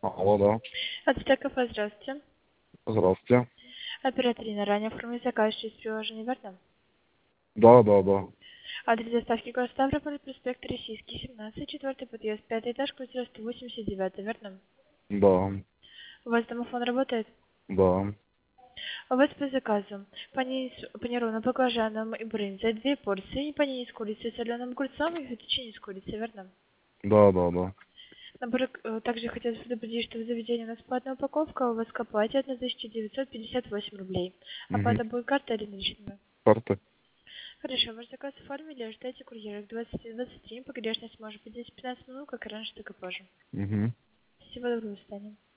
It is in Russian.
Алло, да. От кафе, здравствуйте. Здравствуйте. Оператор Инна, ранее оформили заказ через приложение, верно? Да, да, да. Адрес доставки город Ставрополь, проспект Российский, 17, четвертый подъезд, пятый этаж, квартира 189, верно? Да, У вас домофон работает? да. У вас по заказу панировано баклажаном и брынзой, 2 порции, и панини с курицей, соленым огурцом и фетучини с курицей, верно? Да, да, да. Также хотелось предупредить, что в заведении у нас платная упаковка, а у вас к оплате 1958 рублей. Угу. Оплата будет картой или наличными? Карты. Хорошо, ваш заказ оформили, ожидайте курьера к 20:23, погрешность может быть 10-15 минут, как и раньше, так и позже. Угу. Всего доброго, до свидания.